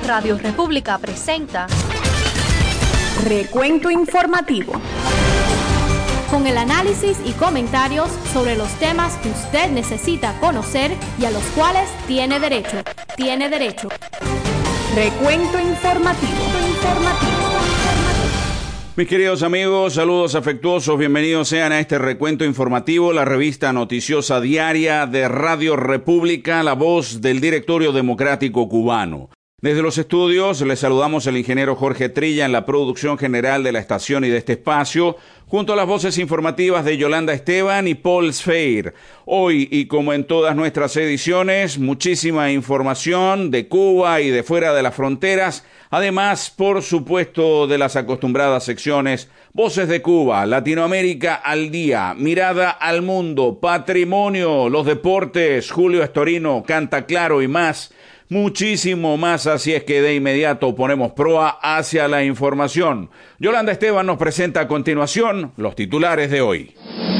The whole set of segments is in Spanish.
Radio República presenta Recuento Informativo, con el análisis y comentarios sobre los temas que usted necesita conocer y a los cuales tiene derecho. Recuento Informativo. Mis queridos amigos, saludos afectuosos, bienvenidos sean a este recuento informativo, la revista noticiosa diaria de Radio República, la voz del Directorio Democrático Cubano. Desde los estudios les saludamos el ingeniero Jorge Trilla en la producción general de la estación y de este espacio, junto a las voces informativas de Yolanda Esteban y Paul Sfeir. Hoy, y como en todas nuestras ediciones, muchísima información de Cuba y de fuera de las fronteras. Además, por supuesto, de las acostumbradas secciones Voces de Cuba, Latinoamérica al día, Mirada al mundo, Patrimonio, los deportes, Julio Estorino, Canta Claro y más. Muchísimo más, así es que de inmediato ponemos proa hacia la información. Yolanda Esteban nos presenta a continuación los titulares de hoy.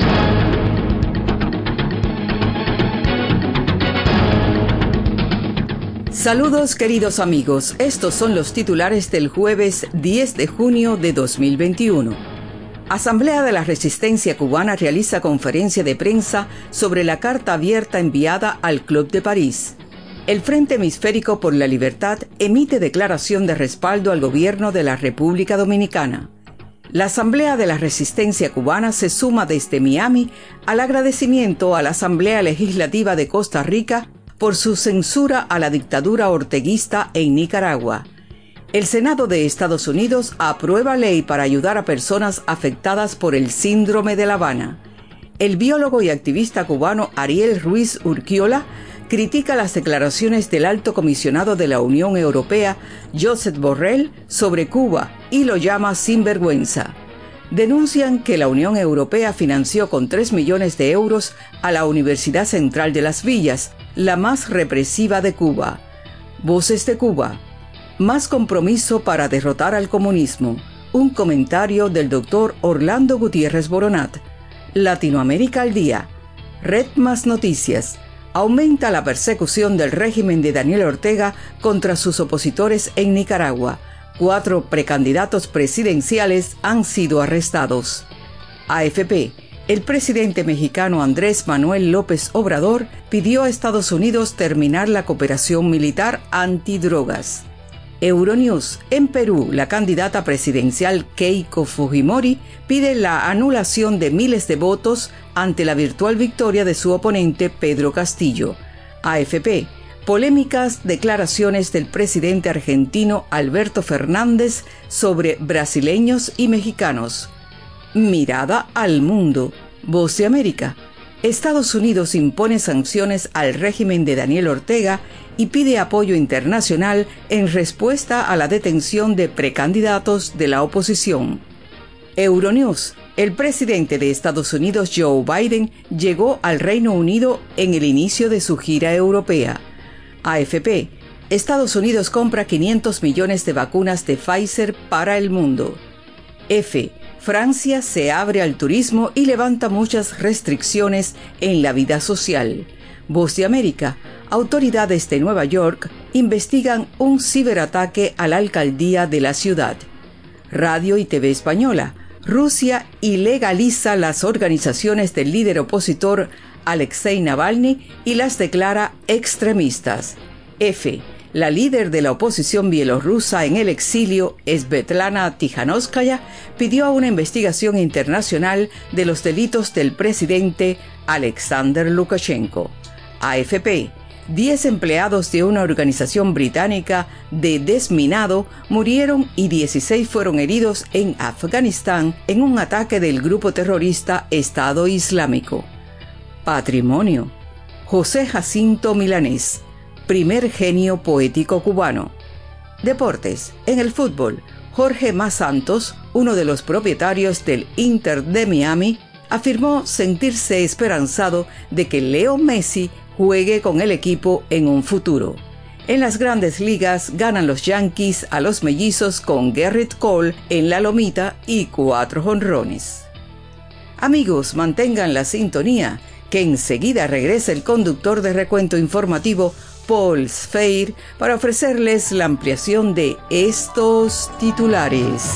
Saludos queridos amigos, estos son los titulares del jueves 10 de junio de 2021. Asamblea de la Resistencia Cubana realiza conferencia de prensa sobre la carta abierta enviada al Club de París. El Frente Hemisférico por la Libertad emite declaración de respaldo al gobierno de la República Dominicana. La Asamblea de la Resistencia Cubana se suma desde Miami al agradecimiento a la Asamblea Legislativa de Costa Rica por su censura a la dictadura orteguista en Nicaragua. El Senado de Estados Unidos aprueba ley para ayudar a personas afectadas por el síndrome de La Habana. El biólogo y activista cubano Ariel Ruiz Urquiola critica las declaraciones del alto comisionado de la Unión Europea, Josep Borrell, sobre Cuba y lo llama sinvergüenza. Denuncian que la Unión Europea financió con 3 millones de euros a la Universidad Central de Las Villas, la más represiva de Cuba. Voces de Cuba. Más compromiso para derrotar al comunismo. Un comentario del doctor Orlando Gutiérrez Boronat. Latinoamérica al día. Red Más Noticias. Aumenta la persecución del régimen de Daniel Ortega contra sus opositores en Nicaragua. 4 precandidatos presidenciales han sido arrestados. AFP. El presidente mexicano Andrés Manuel López Obrador pidió a Estados Unidos terminar la cooperación militar antidrogas. Euronews. En Perú, la candidata presidencial Keiko Fujimori pide la anulación de miles de votos ante la virtual victoria de su oponente Pedro Castillo. AFP. Polémicas declaraciones del presidente argentino Alberto Fernández sobre brasileños y mexicanos. Mirada al mundo. Voz de América. Estados Unidos impone sanciones al régimen de Daniel Ortega y pide apoyo internacional en respuesta a la detención de precandidatos de la oposición. Euronews. El presidente de Estados Unidos, Joe Biden, llegó al Reino Unido en el inicio de su gira europea. AFP. Estados Unidos compra 500 millones de vacunas de Pfizer para el mundo. F. Francia se abre al turismo y levanta muchas restricciones en la vida social. Voz de América. Autoridades de Nueva York investigan un ciberataque a la alcaldía de la ciudad. Radio y TV Española. Rusia ilegaliza las organizaciones del líder opositor Alexei Navalny y las declara extremistas. F. La líder de la oposición bielorrusa en el exilio, Svetlana Tikhanovskaya, pidió una investigación internacional de los delitos del presidente Alexander Lukashenko. AFP. 10 empleados de una organización británica de desminado murieron y 16 fueron heridos en Afganistán en un ataque del grupo terrorista Estado Islámico. Patrimonio. José Jacinto Milanés, primer genio poético cubano. Deportes. En el fútbol, Jorge Mas Santos, uno de los propietarios del Inter de Miami, afirmó sentirse esperanzado de que Leo Messi juegue con el equipo en un futuro. En las grandes ligas ganan los Yankees a los mellizos con Gerrit Cole en la lomita y 4 jonrones. Amigos, mantengan la sintonía, que enseguida regresa el conductor de Recuento Informativo, Paul Sfeir para ofrecerles la ampliación de estos titulares.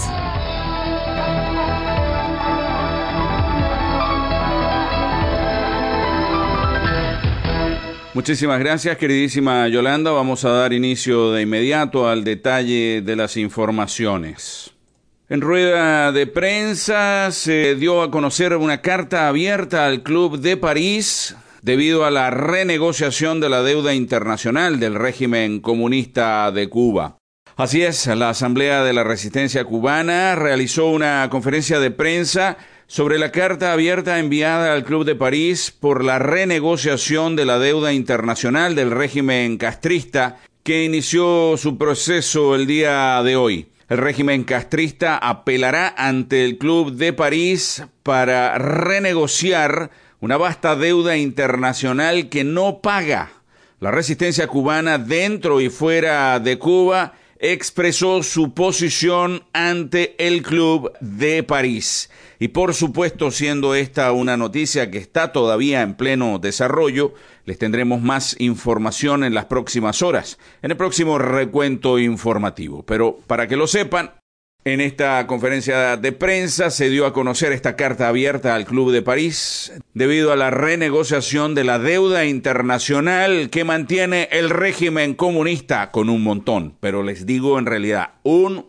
Muchísimas gracias, queridísima Yolanda. Vamos a dar inicio de inmediato al detalle de las informaciones. En rueda de prensa se dio a conocer una carta abierta al Club de París debido a la renegociación de la deuda internacional del régimen comunista de Cuba. Así es, la Asamblea de la Resistencia Cubana realizó una conferencia de prensa sobre la carta abierta enviada al Club de París por la renegociación de la deuda internacional del régimen castrista que inició su proceso el día de hoy. El régimen castrista apelará ante el Club de París para renegociar una vasta deuda internacional que no paga. La resistencia cubana dentro y fuera de Cuba expresó su posición ante el Club de París. Y por supuesto, siendo esta una noticia que está todavía en pleno desarrollo, les tendremos más información en las próximas horas, en el próximo recuento informativo. Pero para que lo sepan, en esta conferencia de prensa se dio a conocer esta carta abierta al Club de París debido a la renegociación de la deuda internacional que mantiene el régimen comunista con un montón, pero les digo en realidad un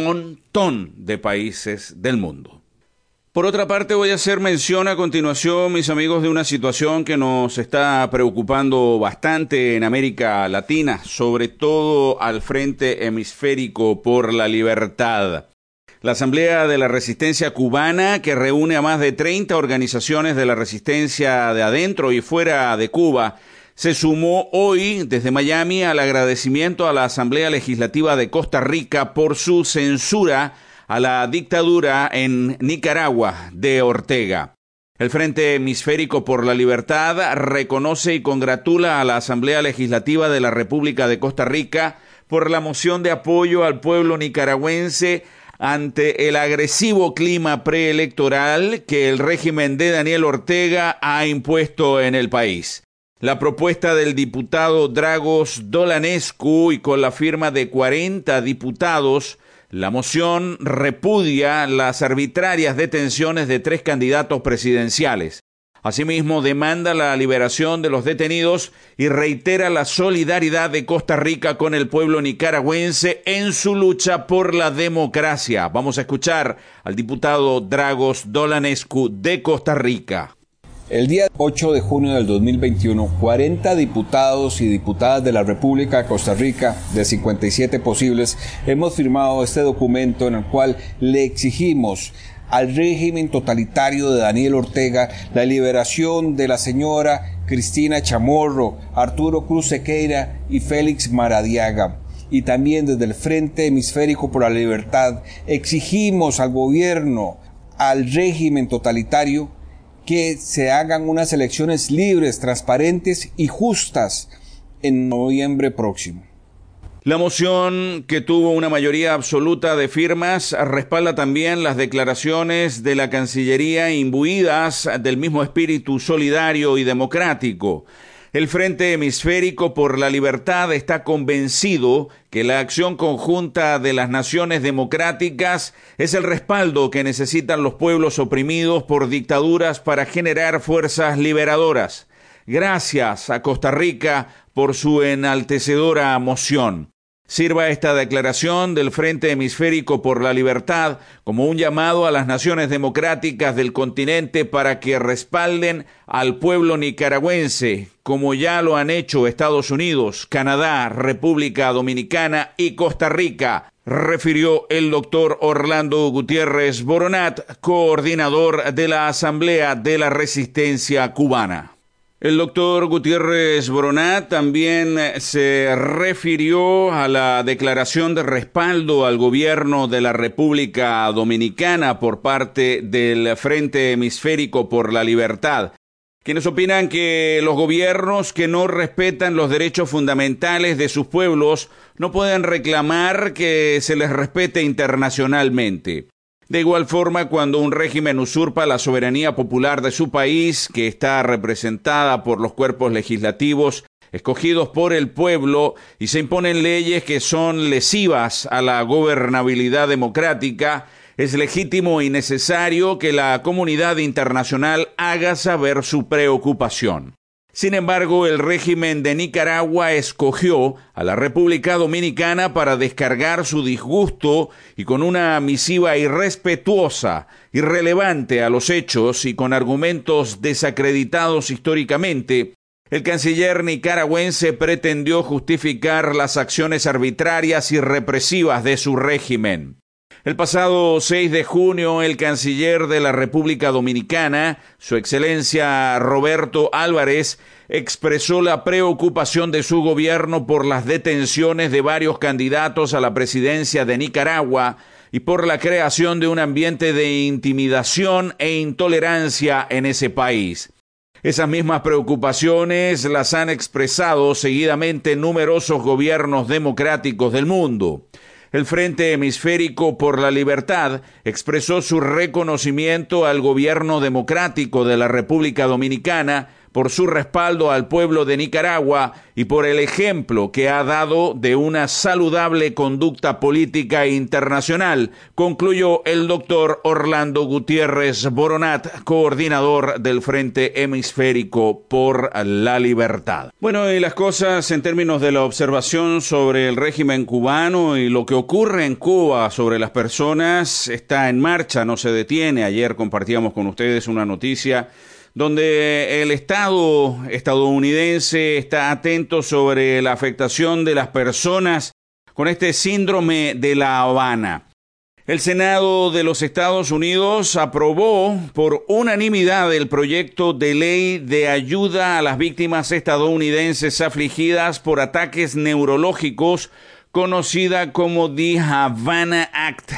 montón de países del mundo. Por otra parte, voy a hacer mención a continuación, mis amigos, de una situación que nos está preocupando bastante en América Latina, sobre todo al Frente Hemisférico por la Libertad. La Asamblea de la Resistencia Cubana, que reúne a más de 30 organizaciones de la resistencia de adentro y fuera de Cuba, se sumó hoy desde Miami al agradecimiento a la Asamblea Legislativa de Costa Rica por su censura a la dictadura en Nicaragua de Ortega. El Frente Hemisférico por la Libertad reconoce y congratula a la Asamblea Legislativa de la República de Costa Rica por la moción de apoyo al pueblo nicaragüense ante el agresivo clima preelectoral que el régimen de Daniel Ortega ha impuesto en el país. La propuesta del diputado Dragos Dolanescu y con la firma de 40 diputados, la moción repudia las arbitrarias detenciones de 3 candidatos presidenciales. Asimismo, demanda la liberación de los detenidos y reitera la solidaridad de Costa Rica con el pueblo nicaragüense en su lucha por la democracia. Vamos a escuchar al diputado Dragos Dolanescu de Costa Rica. El día 8 de junio del 2021, 40 diputados y diputadas de la República de Costa Rica, de 57 posibles, hemos firmado este documento en el cual le exigimos al régimen totalitario de Daniel Ortega la liberación de la señora Cristina Chamorro, Arturo Cruz Sequeira y Félix Maradiaga. Y también desde el Frente Hemisférico por la Libertad exigimos al gobierno, al régimen totalitario, que se hagan unas elecciones libres, transparentes y justas en noviembre próximo. La moción, que tuvo una mayoría absoluta de firmas, respalda también las declaraciones de la Cancillería imbuidas del mismo espíritu solidario y democrático. El Frente Hemisférico por la Libertad está convencido que la acción conjunta de las naciones democráticas es el respaldo que necesitan los pueblos oprimidos por dictaduras para generar fuerzas liberadoras. Gracias a Costa Rica por su enaltecedora moción. Sirva esta declaración del Frente Hemisférico por la Libertad como un llamado a las naciones democráticas del continente para que respalden al pueblo nicaragüense, como ya lo han hecho Estados Unidos, Canadá, República Dominicana y Costa Rica, refirió el doctor Orlando Gutiérrez Boronat, coordinador de la Asamblea de la Resistencia Cubana. El doctor Gutiérrez Boronat también se refirió a la declaración de respaldo al gobierno de la República Dominicana por parte del Frente Hemisférico por la Libertad, quienes opinan que los gobiernos que no respetan los derechos fundamentales de sus pueblos no pueden reclamar que se les respete internacionalmente. De igual forma, cuando un régimen usurpa la soberanía popular de su país, que está representada por los cuerpos legislativos escogidos por el pueblo, y se imponen leyes que son lesivas a la gobernabilidad democrática, es legítimo y necesario que la comunidad internacional haga saber su preocupación. Sin embargo, el régimen de Nicaragua escogió a la República Dominicana para descargar su disgusto, y con una misiva irrespetuosa, irrelevante a los hechos y con argumentos desacreditados históricamente, el canciller nicaragüense pretendió justificar las acciones arbitrarias y represivas de su régimen. El pasado 6 de junio, el canciller de la República Dominicana, Su Excelencia Roberto Álvarez, expresó la preocupación de su gobierno por las detenciones de varios candidatos a la presidencia de Nicaragua y por la creación de un ambiente de intimidación e intolerancia en ese país. Esas mismas preocupaciones las han expresado seguidamente numerosos gobiernos democráticos del mundo. El Frente Hemisférico por la Libertad expresó su reconocimiento al gobierno democrático de la República Dominicana por su respaldo al pueblo de Nicaragua y por el ejemplo que ha dado de una saludable conducta política internacional, concluyó el doctor Orlando Gutiérrez Boronat, coordinador del Frente Hemisférico por la Libertad. Bueno, y las cosas en términos de la observación sobre el régimen cubano y lo que ocurre en Cuba sobre las personas está en marcha, no se detiene. Ayer compartíamos con ustedes una noticia donde el Estado estadounidense está atento sobre la afectación de las personas con este síndrome de La Habana. El Senado de los Estados Unidos aprobó por unanimidad el proyecto de ley de ayuda a las víctimas estadounidenses afligidas por ataques neurológicos, conocida como The Havana Act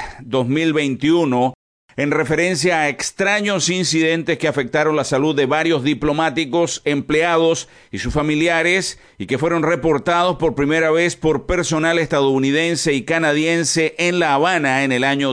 2021, en referencia a extraños incidentes que afectaron la salud de varios diplomáticos, empleados y sus familiares, y que fueron reportados por primera vez por personal estadounidense y canadiense en La Habana en el año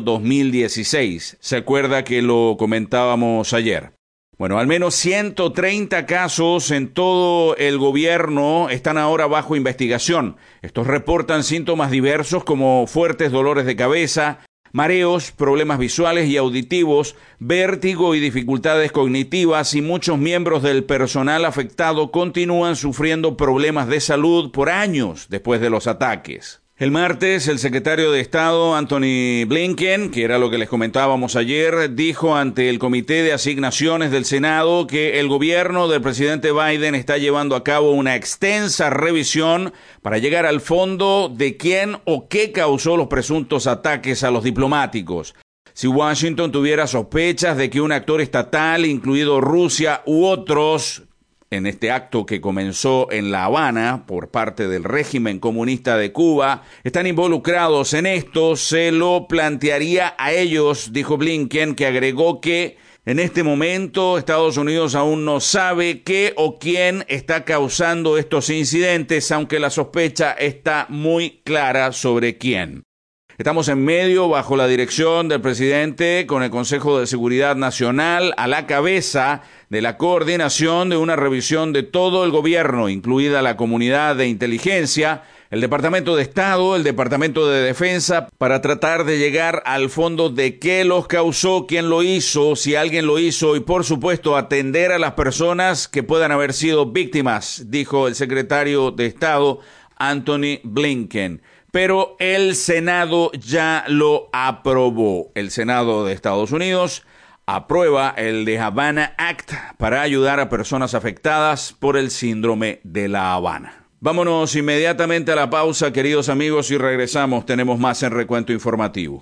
2016. ¿Se acuerda que lo comentábamos ayer? Bueno, al menos 130 casos en todo el gobierno están ahora bajo investigación. Estos reportan síntomas diversos como fuertes dolores de cabeza, mareos, problemas visuales y auditivos, vértigo y dificultades cognitivas, y muchos miembros del personal afectado continúan sufriendo problemas de salud por años después de los ataques. El martes, el secretario de Estado, Antony Blinken, que era lo que les comentábamos ayer, dijo ante el Comité de Asignaciones del Senado que el gobierno del presidente Biden está llevando a cabo una extensa revisión para llegar al fondo de quién o qué causó los presuntos ataques a los diplomáticos. Si Washington tuviera sospechas de que un actor estatal, incluido Rusia u otros, en este acto que comenzó en La Habana por parte del régimen comunista de Cuba, están involucrados en esto, se lo plantearía a ellos, dijo Blinken, que agregó que en este momento Estados Unidos aún no sabe qué o quién está causando estos incidentes, aunque la sospecha está muy clara sobre quién. Estamos en medio, bajo la dirección del presidente, con el Consejo de Seguridad Nacional a la cabeza de la coordinación de una revisión de todo el gobierno, incluida la comunidad de inteligencia, el Departamento de Estado, el Departamento de Defensa, para tratar de llegar al fondo de qué los causó, quién lo hizo, si alguien lo hizo, y por supuesto atender a las personas que puedan haber sido víctimas, dijo el secretario de Estado, Antony Blinken. Pero el Senado ya lo aprobó. El Senado de Estados Unidos aprueba el The Havana Act para ayudar a personas afectadas por el síndrome de La Habana. Vámonos inmediatamente a la pausa, queridos amigos, y regresamos. Tenemos más en Recuento Informativo.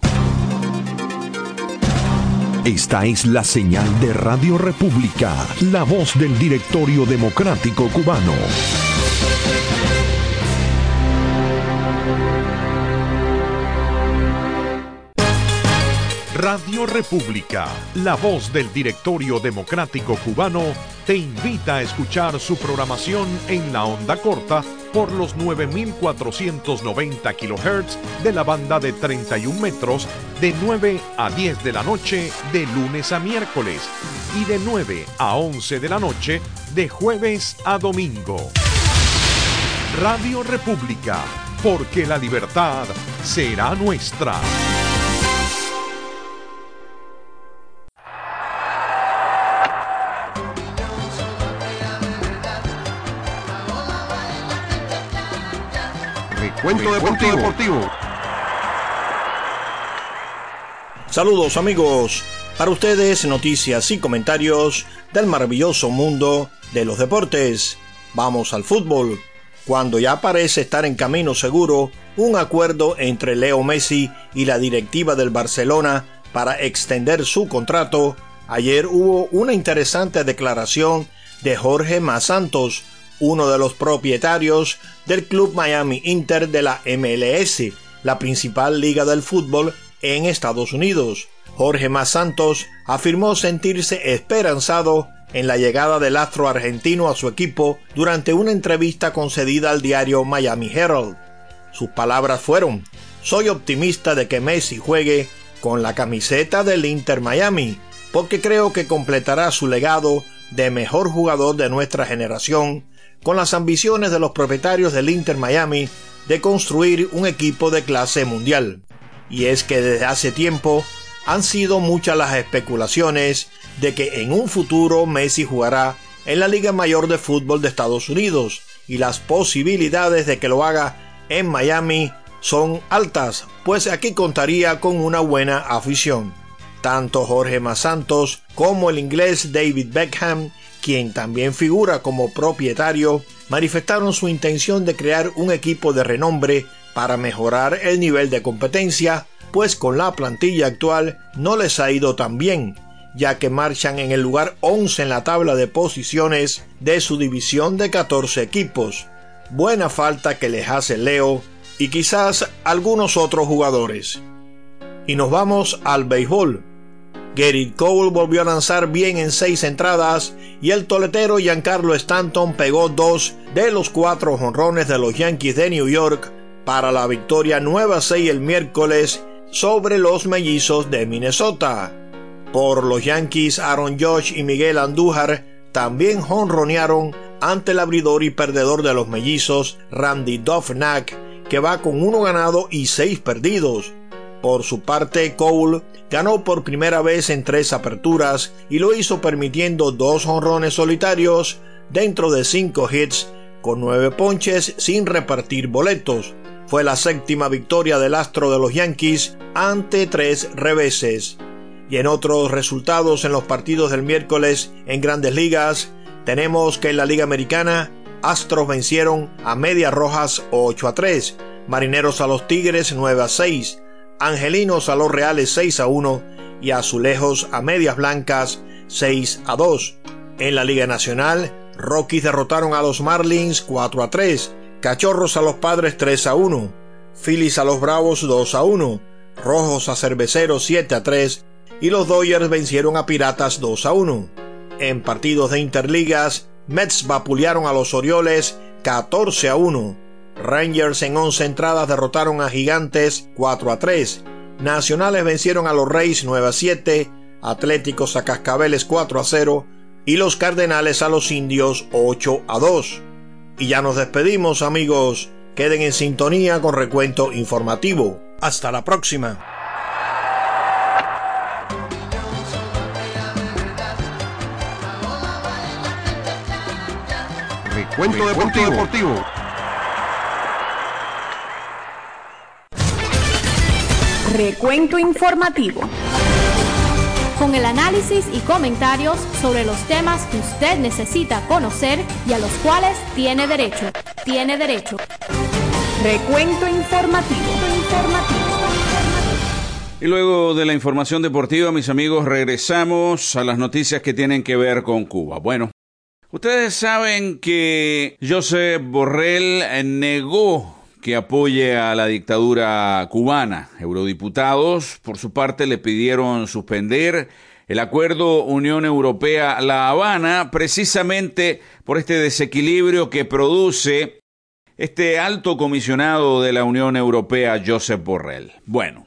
Esta es la señal de Radio República, la voz del Directorio Democrático Cubano. Radio República, la voz del Directorio Democrático Cubano, te invita a escuchar su programación en la onda corta por los 9.490 kHz de la banda de 31 metros de 9 a 10 de la noche de lunes a miércoles y de 9 a 11 de la noche de jueves a domingo. Radio República, porque la libertad será nuestra. Recuento deportivo. Saludos amigos, para ustedes noticias y comentarios del maravilloso mundo de los deportes. Vamos al fútbol. Cuando ya parece estar en camino seguro un acuerdo entre Leo Messi y la directiva del Barcelona para extender su contrato, ayer hubo una interesante declaración de Jorge Massantos, uno de los propietarios del club Miami Inter de la MLS, la principal liga del fútbol en Estados Unidos. Jorge Massantos afirmó sentirse esperanzado en la llegada del astro argentino a su equipo durante una entrevista concedida al diario Miami Herald. Sus palabras fueron: "Soy optimista de que Messi juegue con la camiseta del Inter Miami, porque creo que completará su legado de mejor jugador de nuestra generación, con las ambiciones de los propietarios del Inter Miami de construir un equipo de clase mundial". Y es que desde hace tiempo han sido muchas las especulaciones de que en un futuro Messi jugará en la Liga Mayor de Fútbol de Estados Unidos, y las posibilidades de que lo haga en Miami son altas, pues aquí contaría con una buena afición. Tanto Jorge Massantos como el inglés David Beckham, quien también figura como propietario, manifestaron su intención de crear un equipo de renombre para mejorar el nivel de competencia, pues con la plantilla actual no les ha ido tan bien, ya que marchan en el lugar 11 en la tabla de posiciones de su división de 14 equipos. Buena falta que les hace Leo y quizás algunos otros jugadores. Y nos vamos al béisbol. Gerrit Cole volvió a lanzar bien en 6 entradas y el toletero Giancarlo Stanton pegó 2 de los 4 jonrones de los Yankees de New York para la victoria 9-6 el miércoles sobre los Mellizos de Minnesota. Por los Yankees, Aaron Judge y Miguel Andújar también jonronearon ante el abridor y perdedor de los Mellizos, Randy Dobnak, que va con 1 ganado y 6 perdidos. Por su parte, Cole ganó por primera vez en 3 aperturas y lo hizo permitiendo 2 jonrones solitarios dentro de 5 hits, con 9 ponches sin repartir boletos. Fue la 7ª victoria del astro de los Yankees ante 3 reveses. Y en otros resultados en los partidos del miércoles en Grandes Ligas, tenemos que en la Liga Americana, Astros vencieron a Medias Rojas 8-3, Marineros a los Tigres 9-6, Angelinos a los Reales 6-1 y Azulejos a Medias Blancas 6-2. En la Liga Nacional, Rockies derrotaron a los Marlins 4-3, Cachorros a los Padres 3-1, Phillies a los Bravos 2-1, Rojos a Cerveceros 7-3 y los Dodgers vencieron a Piratas 2-1. En partidos de Interligas, Mets vapulearon a los Orioles 14-1, Rangers en 11 entradas derrotaron a Gigantes 4-3, Nacionales vencieron a los Rays 9-7, Atléticos a Cascabeles 4-0 y los Cardenales a los Indios 8-2. Y ya nos despedimos, amigos. Queden en sintonía con Recuento Informativo. Hasta la próxima. Recuento deportivo. Recuento informativo. Con el análisis y comentarios sobre los temas que usted necesita conocer y a los cuales tiene derecho. Recuento informativo. Y luego de la información deportiva, mis amigos, regresamos a las noticias que tienen que ver con Cuba. Bueno, ustedes saben que Josep Borrell negó que apoye a la dictadura cubana. Eurodiputados, por su parte, le pidieron suspender el acuerdo Unión Europea-La Habana, precisamente por este desequilibrio que produce este alto comisionado de la Unión Europea, Josep Borrell. Bueno,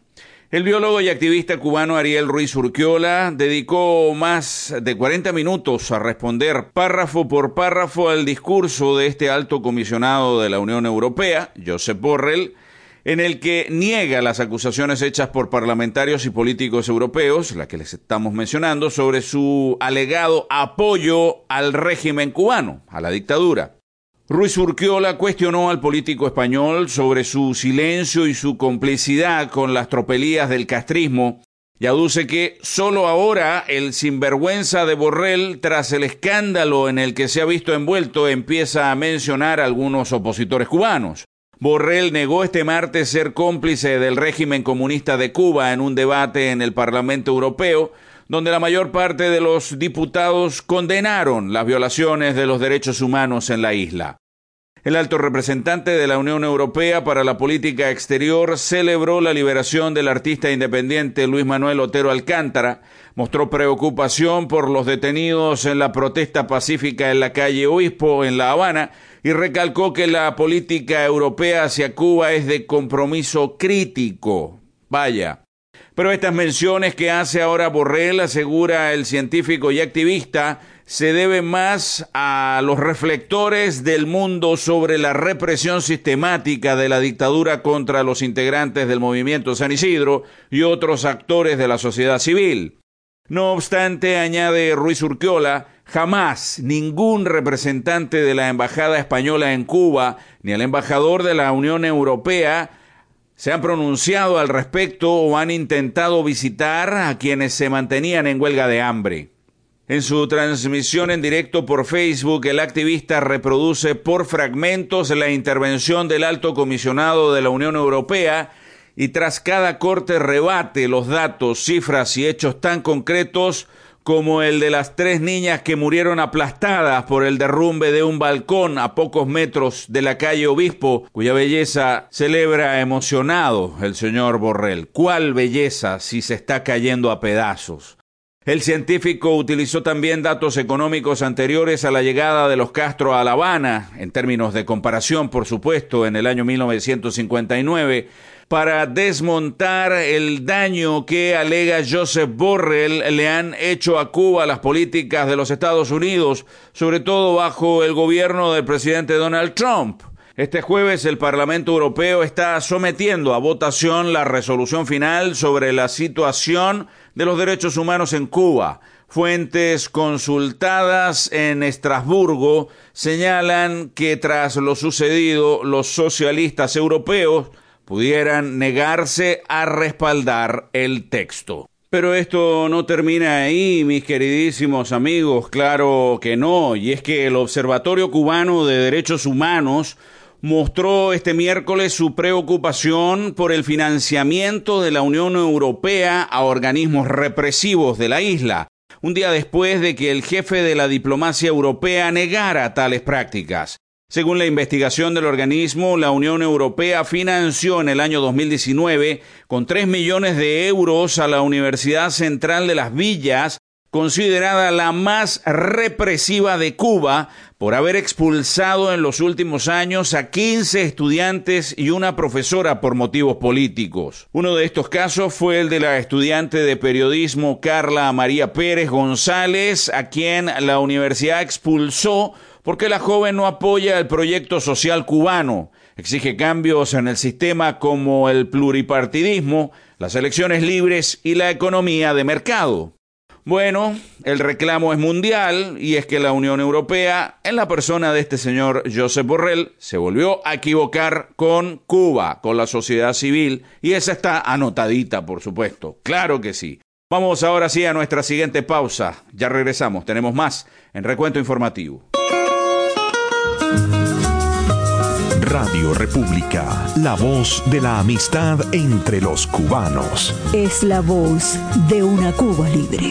El biólogo y activista cubano Ariel Ruiz Urquiola dedicó más de 40 minutos a responder párrafo por párrafo al discurso de este alto comisionado de la Unión Europea, Josep Borrell, en el que niega las acusaciones hechas por parlamentarios y políticos europeos, la que les estamos mencionando, sobre su alegado apoyo al régimen cubano, a la dictadura. Ruiz Urquiola cuestionó al político español sobre su silencio y su complicidad con las tropelías del castrismo y aduce que solo ahora el sinvergüenza de Borrell, tras el escándalo en el que se ha visto envuelto, empieza a mencionar a algunos opositores cubanos. Borrell negó este martes ser cómplice del régimen comunista de Cuba en un debate en el Parlamento Europeo, donde la mayor parte de los diputados condenaron las violaciones de los derechos humanos en la isla. El alto representante de la Unión Europea para la Política Exterior celebró la liberación del artista independiente Luis Manuel Otero Alcántara, mostró preocupación por los detenidos en la protesta pacífica en la calle Obispo en La Habana y recalcó que la política europea hacia Cuba es de compromiso crítico. Vaya. Pero estas menciones que hace ahora Borrell, asegura el científico y activista, se deben más a los reflectores del mundo sobre la represión sistemática de la dictadura contra los integrantes del movimiento San Isidro y otros actores de la sociedad civil. No obstante, añade Ruiz Urquiola, jamás ningún representante de la Embajada Española en Cuba ni el embajador de la Unión Europea se han pronunciado al respecto o han intentado visitar a quienes se mantenían en huelga de hambre. En su transmisión en directo por Facebook, el activista reproduce por fragmentos la intervención del alto comisionado de la Unión Europea y tras cada corte rebate los datos, cifras y hechos tan concretos como el de las 3 niñas que murieron aplastadas por el derrumbe de un balcón a pocos metros de la calle Obispo, cuya belleza celebra emocionado el señor Borrell. ¿Cuál belleza si se está cayendo a pedazos? El científico utilizó también datos económicos anteriores a la llegada de los Castro a La Habana, en términos de comparación, por supuesto, en el año 1959, para desmontar el daño que alega Josep Borrell le han hecho a Cuba las políticas de los Estados Unidos, sobre todo bajo el gobierno del presidente Donald Trump. Este jueves el Parlamento Europeo está sometiendo a votación la resolución final sobre la situación de los derechos humanos en Cuba. Fuentes consultadas en Estrasburgo señalan que tras lo sucedido, los socialistas europeos pudieran negarse a respaldar el texto. Pero esto no termina ahí, mis queridísimos amigos, claro que no, y es que el Observatorio Cubano de Derechos Humanos mostró este miércoles su preocupación por el financiamiento de la Unión Europea a organismos represivos de la isla, un día después de que el jefe de la diplomacia europea negara tales prácticas. Según la investigación del organismo, la Unión Europea financió en el año 2019 con 3 millones de euros a la Universidad Central de Las Villas, considerada la más represiva de Cuba, por haber expulsado en los últimos años a 15 estudiantes y una profesora por motivos políticos. Uno de estos casos fue el de la estudiante de periodismo Carla María Pérez González, a quien la universidad expulsó porque la joven no apoya el proyecto social cubano, exige cambios en el sistema como el pluripartidismo, las elecciones libres y la economía de mercado. Bueno, el reclamo es mundial y es que la Unión Europea, en la persona de este señor Josep Borrell, se volvió a equivocar con Cuba, con la sociedad civil, y esa está anotadita, por supuesto. Claro que sí. Vamos ahora sí a nuestra siguiente pausa. Ya regresamos, tenemos más en Recuento Informativo. Radio República, la voz de la amistad entre los cubanos. Es la voz de una Cuba libre.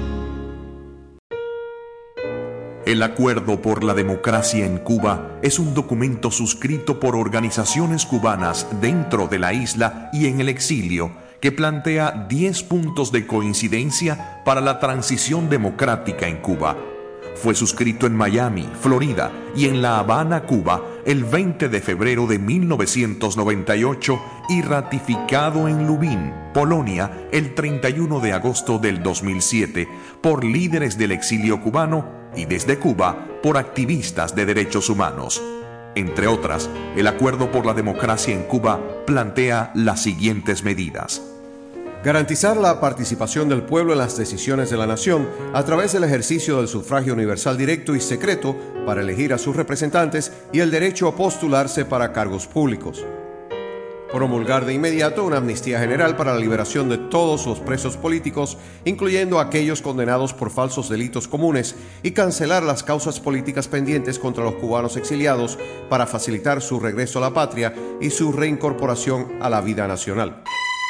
El Acuerdo por la Democracia en Cuba es un documento suscrito por organizaciones cubanas dentro de la isla y en el exilio que plantea 10 puntos de coincidencia para la transición democrática en Cuba. Fue suscrito en Miami, Florida, y en La Habana, Cuba, el 20 de febrero de 1998 y ratificado en Lubin, Polonia, el 31 de agosto del 2007 por líderes del exilio cubano y desde Cuba por activistas de derechos humanos. Entre otras, el Acuerdo por la Democracia en Cuba plantea las siguientes medidas. Garantizar la participación del pueblo en las decisiones de la nación a través del ejercicio del sufragio universal directo y secreto para elegir a sus representantes y el derecho a postularse para cargos públicos. Promulgar de inmediato una amnistía general para la liberación de todos los presos políticos, incluyendo aquellos condenados por falsos delitos comunes, y cancelar las causas políticas pendientes contra los cubanos exiliados para facilitar su regreso a la patria y su reincorporación a la vida nacional.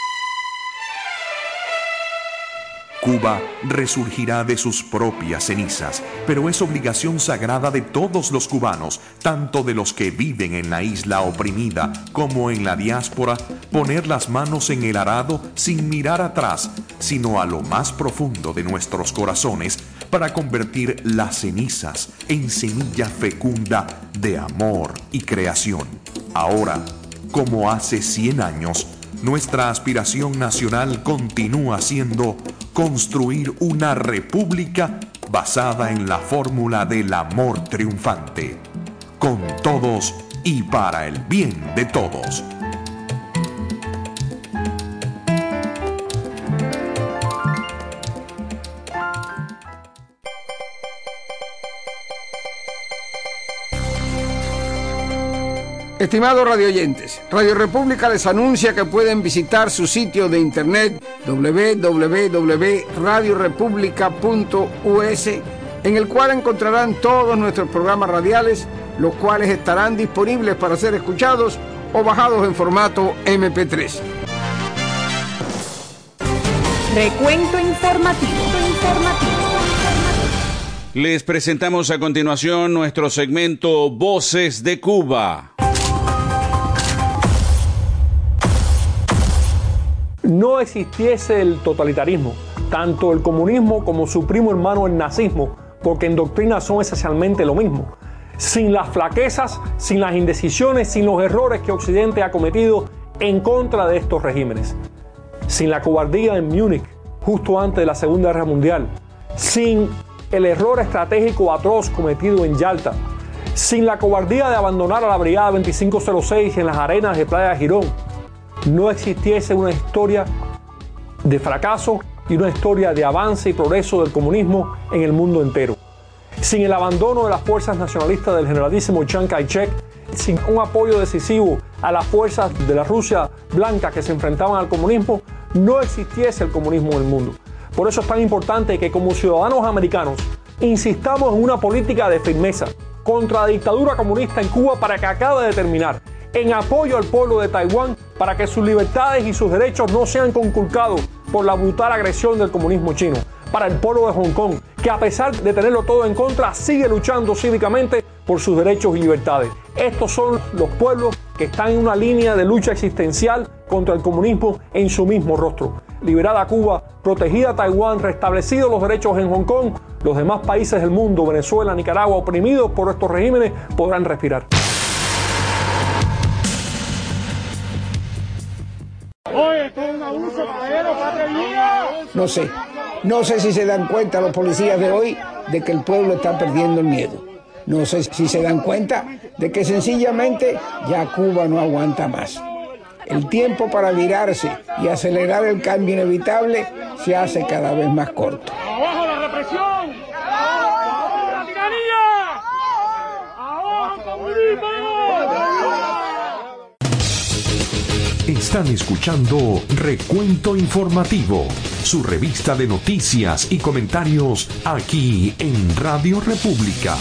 Cuba resurgirá de sus propias cenizas, pero es obligación sagrada de todos los cubanos, tanto de los que viven en la isla oprimida como en la diáspora, poner las manos en el arado sin mirar atrás, sino a lo más profundo de nuestros corazones, para convertir las cenizas en semilla fecunda de amor y creación. Ahora, como hace 100 años, nuestra aspiración nacional continúa siendo construir una república basada en la fórmula del amor triunfante, con todos y para el bien de todos. Estimados radioyentes, Radio República les anuncia que pueden visitar su sitio de internet www.radiorepublica.us, en el cual encontrarán todos nuestros programas radiales, los cuales estarán disponibles para ser escuchados o bajados en formato MP3. Recuento informativo. Les presentamos a continuación nuestro segmento Voces de Cuba. No existiese el totalitarismo, tanto el comunismo como su primo hermano el nazismo, porque en doctrina son esencialmente lo mismo. Sin las flaquezas, sin las indecisiones, sin los errores que Occidente ha cometido en contra de estos regímenes. Sin la cobardía en Múnich, justo antes de la Segunda Guerra Mundial. Sin el error estratégico atroz cometido en Yalta. Sin la cobardía de abandonar a la Brigada 2506 en las arenas de Playa Girón, no existiese una historia de fracaso y una historia de avance y progreso del comunismo en el mundo entero. Sin el abandono de las fuerzas nacionalistas del generalísimo Chiang Kai-shek, sin un apoyo decisivo a las fuerzas de la Rusia blanca que se enfrentaban al comunismo, no existiese el comunismo en el mundo. Por eso es tan importante que como ciudadanos americanos insistamos en una política de firmeza contra la dictadura comunista en Cuba para que acabe de terminar, en apoyo al pueblo de Taiwán para que sus libertades y sus derechos no sean conculcados por la brutal agresión del comunismo chino, para el pueblo de Hong Kong, que a pesar de tenerlo todo en contra, sigue luchando cívicamente por sus derechos y libertades. Estos son los pueblos que están en una línea de lucha existencial contra el comunismo en su mismo rostro. Liberada Cuba, protegida Taiwán, restablecidos los derechos en Hong Kong, los demás países del mundo, Venezuela, Nicaragua, oprimidos por estos regímenes, podrán respirar. No sé si se dan cuenta los policías de hoy de que el pueblo está perdiendo el miedo. No sé si se dan cuenta de que sencillamente ya Cuba no aguanta más. El tiempo para virarse y acelerar el cambio inevitable se hace cada vez más corto. ¡Abajo la represión! ¡Abajo la tiranía! ¡Abajo el comunismo! Están escuchando Recuento Informativo, su revista de noticias y comentarios aquí en Radio República.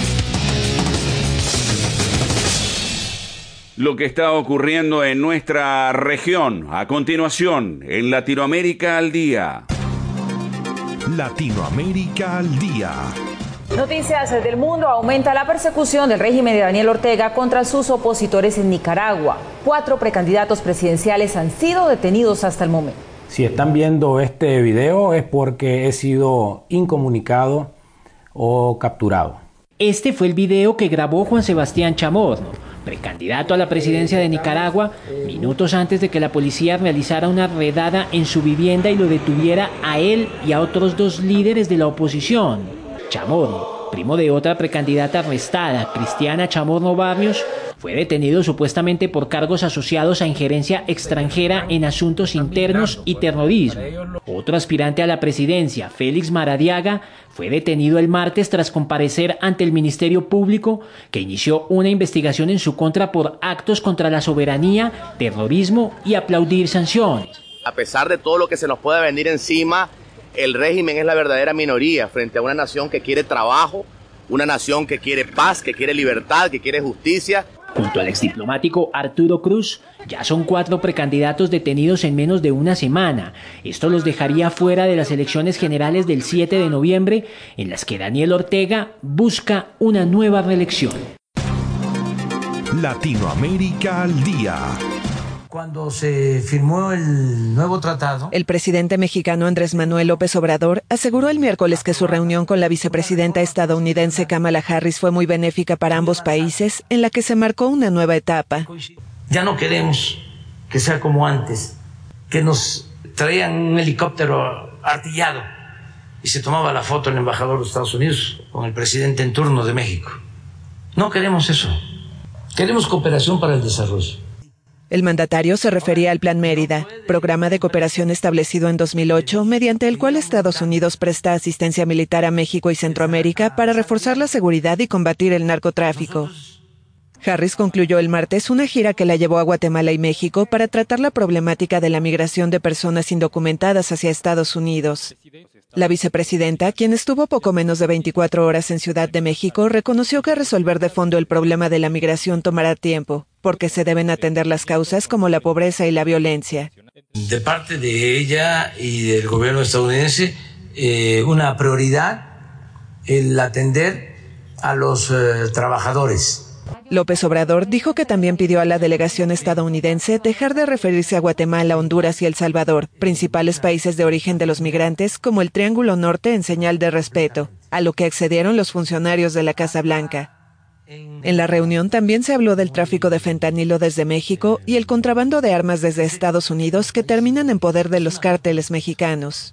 Lo que está ocurriendo en nuestra región. A continuación, en Latinoamérica al Día. Latinoamérica al Día. Noticias del mundo. Aumenta la persecución del régimen de Daniel Ortega contra sus opositores en Nicaragua. 4 precandidatos presidenciales han sido detenidos hasta el momento. Si están viendo este video es porque he sido incomunicado o capturado. Este fue el video que grabó Juan Sebastián Chamorro, precandidato a la presidencia de Nicaragua, minutos antes de que la policía realizara una redada en su vivienda y lo detuviera a él y a otros 2 líderes de la oposición. Chamorro, primo de otra precandidata arrestada, Cristiana Chamorro Barrios, fue detenido supuestamente por cargos asociados a injerencia extranjera en asuntos internos y terrorismo. Otro aspirante a la presidencia, Félix Maradiaga, fue detenido el martes tras comparecer ante el Ministerio Público, que inició una investigación en su contra por actos contra la soberanía, terrorismo y aplaudir sanciones. A pesar de todo lo que se nos pueda venir encima, el régimen es la verdadera minoría frente a una nación que quiere trabajo, una nación que quiere paz, que quiere libertad, que quiere justicia. Junto al exdiplomático Arturo Cruz, ya son 4 precandidatos detenidos en menos de una semana. Esto los dejaría fuera de las elecciones generales del 7 de noviembre, en las que Daniel Ortega busca una nueva reelección. Latinoamérica al día. Cuando se firmó el nuevo tratado, el presidente mexicano Andrés Manuel López Obrador aseguró el miércoles que su reunión con la vicepresidenta estadounidense Kamala Harris fue muy benéfica para ambos países, en la que se marcó una nueva etapa. Ya no queremos que sea como antes, que nos traían un helicóptero artillado y se tomaba la foto el embajador de Estados Unidos con el presidente en turno de México. No queremos eso. Queremos cooperación para el desarrollo. El mandatario se refería al Plan Mérida, programa de cooperación establecido en 2008, mediante el cual Estados Unidos presta asistencia militar a México y Centroamérica para reforzar la seguridad y combatir el narcotráfico. Harris concluyó el martes una gira que la llevó a Guatemala y México para tratar la problemática de la migración de personas indocumentadas hacia Estados Unidos. La vicepresidenta, quien estuvo poco menos de 24 horas en Ciudad de México, reconoció que resolver de fondo el problema de la migración tomará tiempo, porque se deben atender las causas como la pobreza y la violencia. De parte de ella y del gobierno estadounidense, una prioridad el atender a los trabajadores. López Obrador dijo que también pidió a la delegación estadounidense dejar de referirse a Guatemala, Honduras y El Salvador, principales países de origen de los migrantes, como el Triángulo Norte en señal de respeto, a lo que accedieron los funcionarios de la Casa Blanca. En la reunión también se habló del tráfico de fentanilo desde México y el contrabando de armas desde Estados Unidos que terminan en poder de los cárteles mexicanos.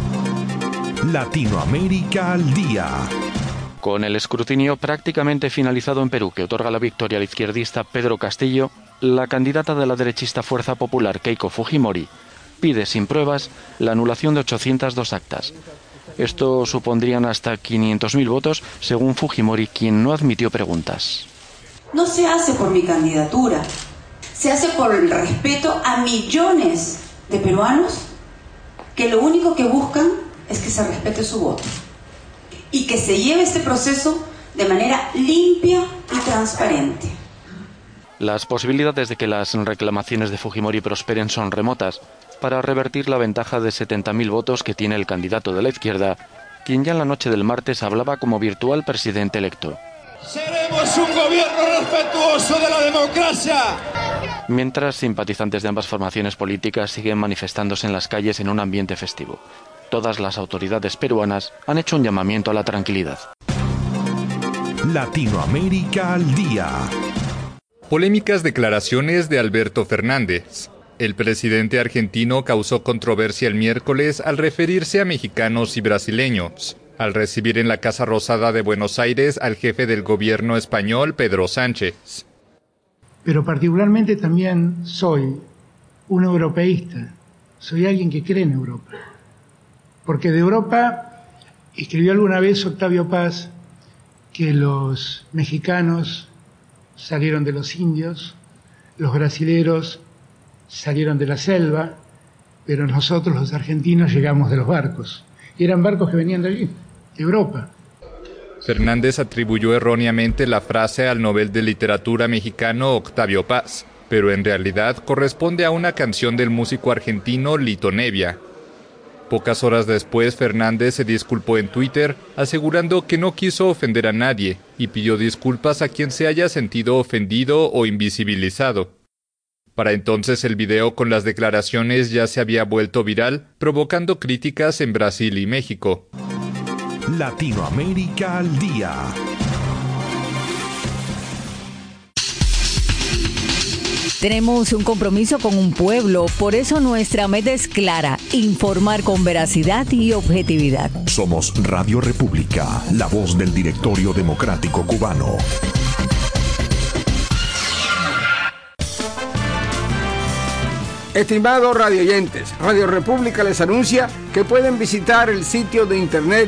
Latinoamérica al día. Con el escrutinio prácticamente finalizado en Perú, que otorga la victoria al izquierdista Pedro Castillo, la candidata de la derechista Fuerza Popular, Keiko Fujimori, pide sin pruebas la anulación de 802 actas. Esto supondrían hasta 500.000 votos, según Fujimori, quien no admitió preguntas. No se hace por mi candidatura, se hace por el respeto a millones de peruanos que lo único que buscan es que se respete su voto y que se lleve este proceso de manera limpia y transparente. Las posibilidades de que las reclamaciones de Fujimori prosperen son remotas, para revertir la ventaja de 70.000 votos que tiene el candidato de la izquierda, quien ya en la noche del martes hablaba como virtual presidente electo. ¡Seremos un gobierno respetuoso de la democracia! Mientras, simpatizantes de ambas formaciones políticas siguen manifestándose en las calles en un ambiente festivo. Todas las autoridades peruanas han hecho un llamamiento a la tranquilidad. Latinoamérica al día. Polémicas declaraciones de Alberto Fernández. El presidente argentino causó controversia el miércoles al referirse a mexicanos y brasileños, al recibir en la Casa Rosada de Buenos Aires al jefe del gobierno español, Pedro Sánchez. Pero particularmente también soy un europeísta, soy alguien que cree en Europa. Porque de Europa, escribió alguna vez Octavio Paz, que los mexicanos salieron de los indios, los brasileros salieron de la selva, pero nosotros los argentinos llegamos de los barcos. Y eran barcos que venían de allí, de Europa. Fernández atribuyó erróneamente la frase al Nobel de Literatura mexicano Octavio Paz, pero en realidad corresponde a una canción del músico argentino Lito Nebbia. Pocas horas después, Fernández se disculpó en Twitter, asegurando que no quiso ofender a nadie y pidió disculpas a quien se haya sentido ofendido o invisibilizado. Para entonces el video con las declaraciones ya se había vuelto viral, provocando críticas en Brasil y México. Latinoamérica al día. Tenemos un compromiso con un pueblo, por eso nuestra meta es clara, informar con veracidad y objetividad. Somos Radio República, la voz del Directorio Democrático Cubano. Estimados radioyentes, Radio República les anuncia que pueden visitar el sitio de internet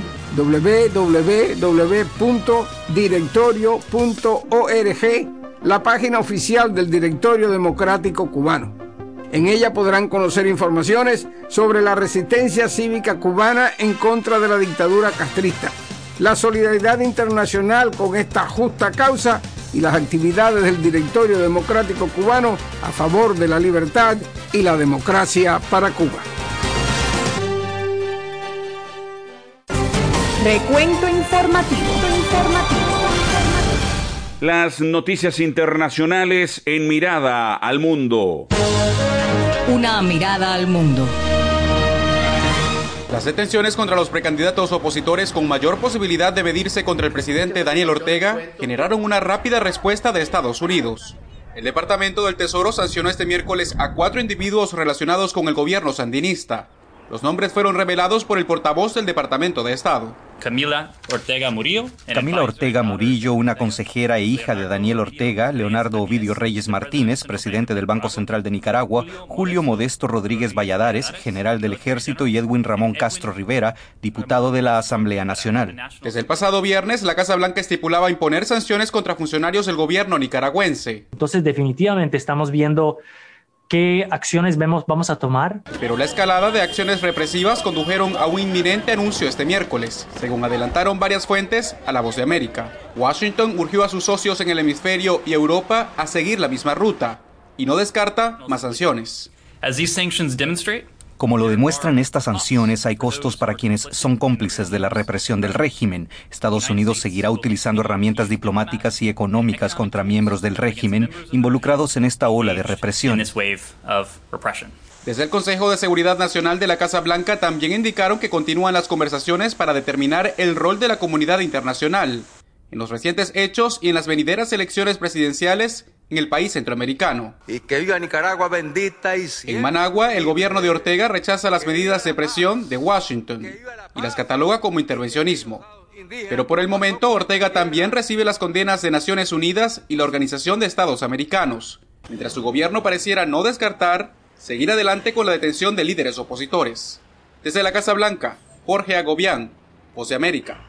www.directorio.org, la página oficial del Directorio Democrático Cubano. En ella podrán conocer informaciones sobre la resistencia cívica cubana en contra de la dictadura castrista, la solidaridad internacional con esta justa causa y las actividades del Directorio Democrático Cubano a favor de la libertad y la democracia para Cuba. Recuento informativo. Las noticias internacionales en Mirada al Mundo. Una mirada al mundo. Las detenciones contra los precandidatos opositores con mayor posibilidad de medirse contra el presidente Daniel Ortega generaron una rápida respuesta de Estados Unidos. El Departamento del Tesoro sancionó este miércoles a 4 individuos relacionados con el gobierno sandinista. Los nombres fueron revelados por el portavoz del Departamento de Estado. Camila Ortega Murillo, una consejera e hija de Daniel Ortega, Leonardo Ovidio Reyes Martínez, presidente del Banco Central de Nicaragua, Julio Modesto Rodríguez Valladares, general del Ejército, y Edwin Ramón Castro Rivera, diputado de la Asamblea Nacional. Desde el pasado viernes, la Casa Blanca estipulaba imponer sanciones contra funcionarios del gobierno nicaragüense. Entonces, definitivamente estamos viendo qué acciones vamos a tomar. Pero la escalada de acciones represivas condujeron a un inminente anuncio este miércoles, según adelantaron varias fuentes a La Voz de América. Washington urgió a sus socios en el hemisferio y Europa a seguir la misma ruta, y no descarta más sanciones. Como lo demuestran estas sanciones, hay costos para quienes son cómplices de la represión del régimen. Estados Unidos seguirá utilizando herramientas diplomáticas y económicas contra miembros del régimen involucrados en esta ola de represión. Desde el Consejo de Seguridad Nacional de la Casa Blanca también indicaron que continúan las conversaciones para determinar el rol de la comunidad internacional en los recientes hechos y en las venideras elecciones presidenciales en el país centroamericano. Y que viva Nicaragua bendita y siempre. En Managua, el gobierno de Ortega rechaza las medidas de presión de Washington y las cataloga como intervencionismo. Pero por el momento, Ortega también recibe las condenas de Naciones Unidas y la Organización de Estados Americanos, mientras su gobierno pareciera no descartar seguir adelante con la detención de líderes opositores. Desde la Casa Blanca, Jorge Agobián, Voz de América.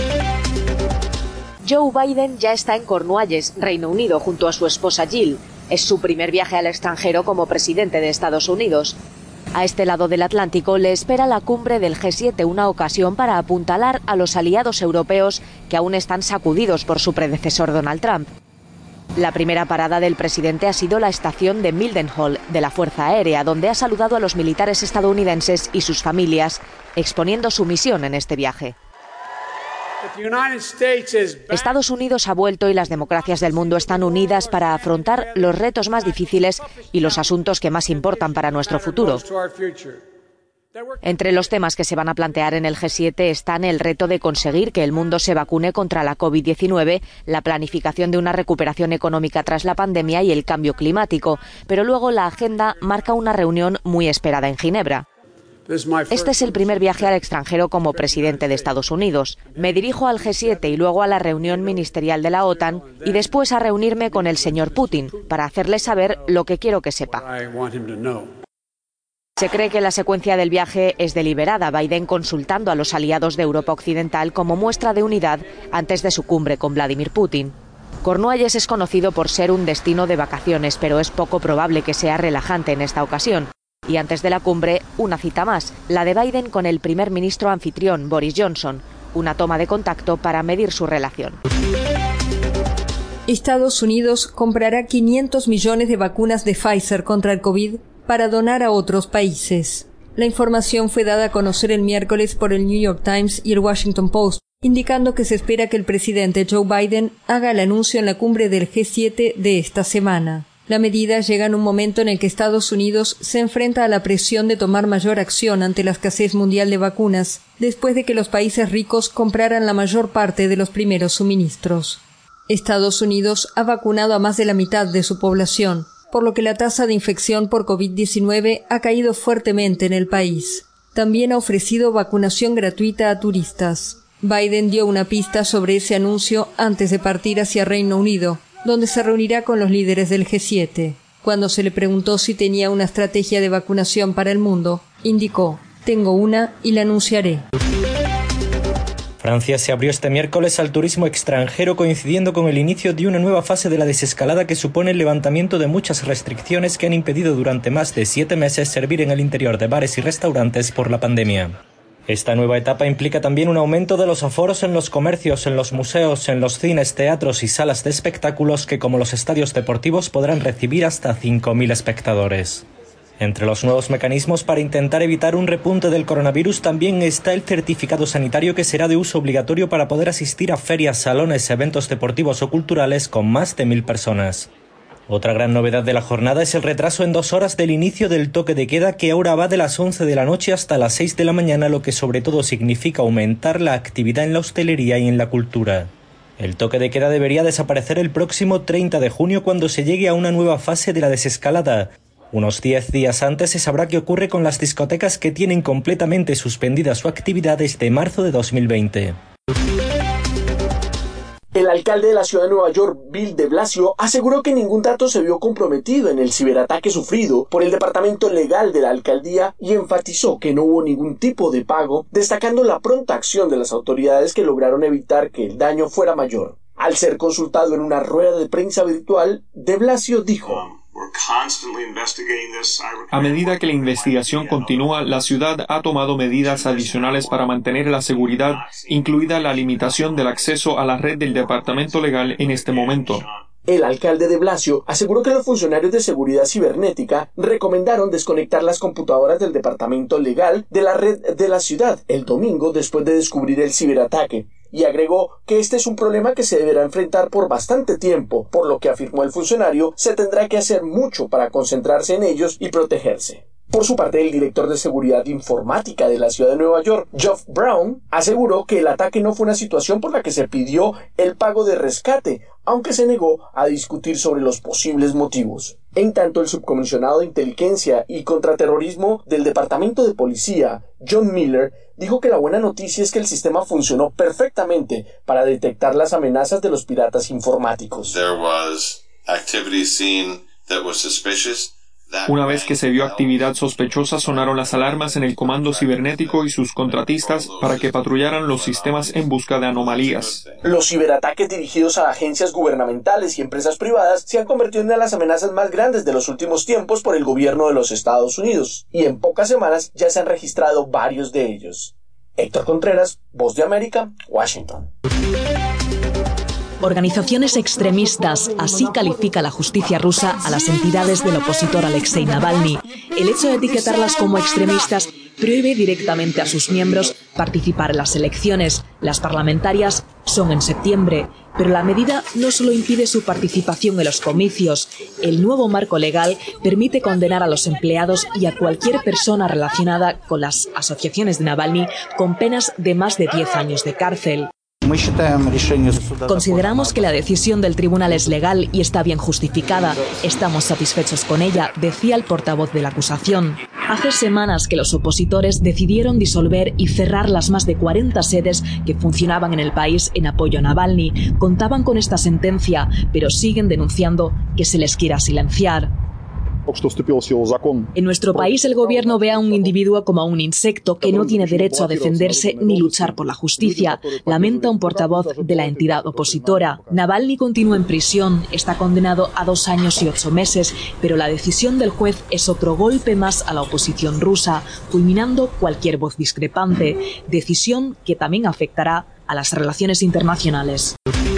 Joe Biden ya está en Cornualles, Reino Unido, junto a su esposa Jill. Es su primer viaje al extranjero como presidente de Estados Unidos. A este lado del Atlántico le espera la cumbre del G7, una ocasión para apuntalar a los aliados europeos que aún están sacudidos por su predecesor Donald Trump. La primera parada del presidente ha sido la estación de Mildenhall de la Fuerza Aérea, donde ha saludado a los militares estadounidenses y sus familias, exponiendo su misión en este viaje. Estados Unidos ha vuelto y las democracias del mundo están unidas para afrontar los retos más difíciles y los asuntos que más importan para nuestro futuro. Entre los temas que se van a plantear en el G7 están el reto de conseguir que el mundo se vacune contra la COVID-19, la planificación de una recuperación económica tras la pandemia y el cambio climático. Pero luego la agenda marca una reunión muy esperada en Ginebra. Este es el primer viaje al extranjero como presidente de Estados Unidos. Me dirijo al G7 y luego a la reunión ministerial de la OTAN y después a reunirme con el señor Putin para hacerle saber lo que quiero que sepa. Se cree que la secuencia del viaje es deliberada, Biden consultando a los aliados de Europa Occidental como muestra de unidad antes de su cumbre con Vladimir Putin. Cornualles es conocido por ser un destino de vacaciones, pero es poco probable que sea relajante en esta ocasión. Y antes de la cumbre, una cita más, la de Biden con el primer ministro anfitrión, Boris Johnson, una toma de contacto para medir su relación. Estados Unidos comprará 500 millones de vacunas de Pfizer contra el COVID para donar a otros países. La información fue dada a conocer el miércoles por el New York Times y el Washington Post, indicando que se espera que el presidente Joe Biden haga el anuncio en la cumbre del G7 de esta semana. La medida llega en un momento en el que Estados Unidos se enfrenta a la presión de tomar mayor acción ante la escasez mundial de vacunas, después de que los países ricos compraran la mayor parte de los primeros suministros. Estados Unidos ha vacunado a más de la mitad de su población. por lo que la tasa de infección por COVID-19 ha caído fuertemente en el país. También ha ofrecido vacunación gratuita a turistas. Biden dio una pista sobre ese anuncio antes de partir hacia Reino Unido, donde se reunirá con los líderes del G7. Cuando se le preguntó si tenía una estrategia de vacunación para el mundo, indicó: «Tengo una y la anunciaré». Francia se abrió este miércoles al turismo extranjero, coincidiendo con el inicio de una nueva fase de la desescalada que supone el levantamiento de muchas restricciones que han impedido durante más de 7 meses servir en el interior de bares y restaurantes por la pandemia. Esta nueva etapa implica también un aumento de los aforos en los comercios, en los museos, en los cines, teatros y salas de espectáculos que, como los estadios deportivos, podrán recibir hasta 5.000 espectadores. Entre los nuevos mecanismos para intentar evitar un repunte del coronavirus también está el certificado sanitario, que será de uso obligatorio para poder asistir a ferias, salones, eventos deportivos o culturales con más de 1.000 personas. Otra gran novedad de la jornada es el retraso en 2 horas del inicio del toque de queda, que ahora va de las 11 de la noche hasta las 6 de la mañana, lo que sobre todo significa aumentar la actividad en la hostelería y en la cultura. El toque de queda debería desaparecer el próximo 30 de junio cuando se llegue a una nueva fase de la desescalada. Unos 10 días antes se sabrá qué ocurre con las discotecas, que tienen completamente suspendida su actividad desde marzo de 2020. El alcalde de la ciudad de Nueva York, Bill de Blasio, aseguró que ningún dato se vio comprometido en el ciberataque sufrido por el departamento legal de la alcaldía y enfatizó que no hubo ningún tipo de pago, destacando la pronta acción de las autoridades que lograron evitar que el daño fuera mayor. Al ser consultado en una rueda de prensa virtual, de Blasio dijo: A medida que la investigación continúa, la ciudad ha tomado medidas adicionales para mantener la seguridad, incluida la limitación del acceso a la red del departamento legal en este momento. El alcalde de Blasio aseguró que los funcionarios de seguridad cibernética recomendaron desconectar las computadoras del departamento legal de la red de la ciudad el domingo después de descubrir el ciberataque, y agregó que este es un problema que se deberá enfrentar por bastante tiempo, por lo que, afirmó el funcionario, se tendrá que hacer mucho para concentrarse en ellos y protegerse. Por su parte, el director de seguridad informática de la ciudad de Nueva York, Geoff Brown, aseguró que el ataque no fue una situación por la que se pidió el pago de rescate, aunque se negó a discutir sobre los posibles motivos. En tanto, el subcomisionado de Inteligencia y Contraterrorismo del Departamento de Policía, John Miller, dijo que la buena noticia es que el sistema funcionó perfectamente para detectar las amenazas de los piratas informáticos. Una vez que se vio actividad sospechosa, sonaron las alarmas en el comando cibernético y sus contratistas para que patrullaran los sistemas en busca de anomalías. Los ciberataques dirigidos a agencias gubernamentales y empresas privadas se han convertido en una de las amenazas más grandes de los últimos tiempos por el gobierno de los Estados Unidos, y en pocas semanas ya se han registrado varios de ellos. Héctor Contreras, Voz de América, Washington. Organizaciones extremistas, así califica la justicia rusa a las entidades del opositor Alexei Navalny. El hecho de etiquetarlas como extremistas prohíbe directamente a sus miembros participar en las elecciones. Las parlamentarias son en septiembre, pero la medida no solo impide su participación en los comicios. El nuevo marco legal permite condenar a los empleados y a cualquier persona relacionada con las asociaciones de Navalny con penas de más de 10 años de cárcel. Consideramos que la decisión del tribunal es legal y está bien justificada. Estamos satisfechos con ella, decía el portavoz de la acusación. Hace semanas que los opositores decidieron disolver y cerrar las más de 40 sedes que funcionaban en el país en apoyo a Navalny. Contaban con esta sentencia, pero siguen denunciando que se les quiera silenciar. En nuestro país el gobierno ve a un individuo como a un insecto que no tiene derecho a defenderse ni luchar por la justicia, lamenta un portavoz de la entidad opositora. Navalny continúa en prisión, está condenado a 2 años y 8 meses, pero la decisión del juez es otro golpe más a la oposición rusa, culminando cualquier voz discrepante, decisión que también afectará a las relaciones internacionales.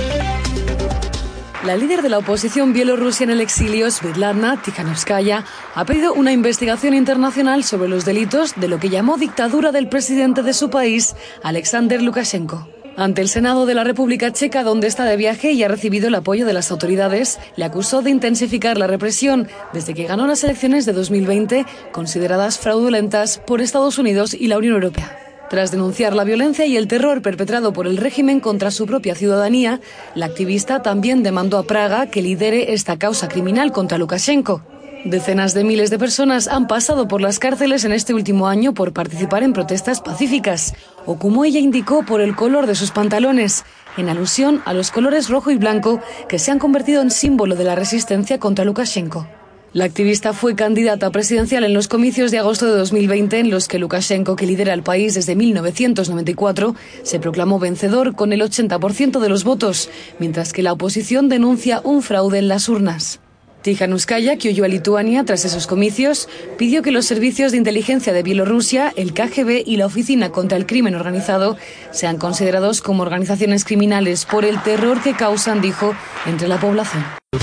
La líder de la oposición bielorrusia en el exilio, Svetlana Tikhanovskaya, ha pedido una investigación internacional sobre los delitos de lo que llamó dictadura del presidente de su país, Alexander Lukashenko. Ante el Senado de la República Checa, donde está de viaje y ha recibido el apoyo de las autoridades, le acusó de intensificar la represión desde que ganó las elecciones de 2020, consideradas fraudulentas por Estados Unidos y la Unión Europea. Tras denunciar la violencia y el terror perpetrado por el régimen contra su propia ciudadanía, la activista también demandó a Praga que lidere esta causa criminal contra Lukashenko. Decenas de miles de personas han pasado por las cárceles en este último año por participar en protestas pacíficas, o como ella indicó, por el color de sus pantalones, en alusión a los colores rojo y blanco que se han convertido en símbolo de la resistencia contra Lukashenko. La activista fue candidata presidencial en los comicios de agosto de 2020, en los que Lukashenko, que lidera el país desde 1994, se proclamó vencedor con el 80% de los votos, mientras que la oposición denuncia un fraude en las urnas. Tikhanovskaya, que huyó a Lituania tras esos comicios, pidió que los servicios de inteligencia de Bielorrusia, el KGB y la Oficina contra el Crimen Organizado sean considerados como organizaciones criminales por el terror que causan, dijo, entre la población.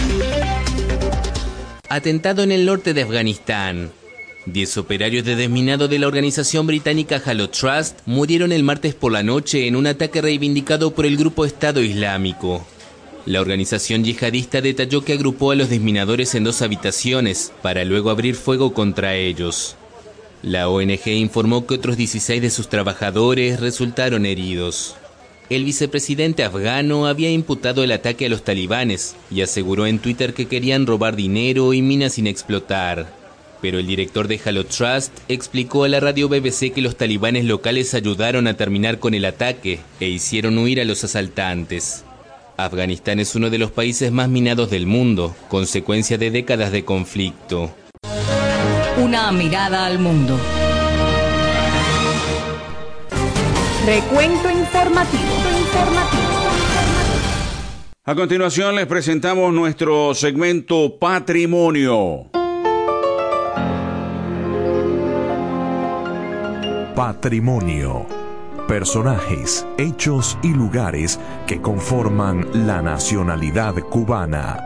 Atentado en el norte de Afganistán. 10 operarios de desminado de la organización británica Halo Trust murieron el martes por la noche en un ataque reivindicado por el grupo Estado Islámico. La organización yihadista detalló que agrupó a los desminadores en 2 habitaciones para luego abrir fuego contra ellos. La ONG informó que otros 16 de sus trabajadores resultaron heridos. El vicepresidente afgano había imputado el ataque a los talibanes y aseguró en Twitter que querían robar dinero y minas sin explotar. Pero el director de Halo Trust explicó a la radio BBC que los talibanes locales ayudaron a terminar con el ataque e hicieron huir a los asaltantes. Afganistán es uno de los países más minados del mundo, consecuencia de décadas de conflicto. Una mirada al mundo. Recuento informativo. A continuación les presentamos nuestro segmento Patrimonio. Patrimonio. Personajes, hechos y lugares que conforman la nacionalidad cubana.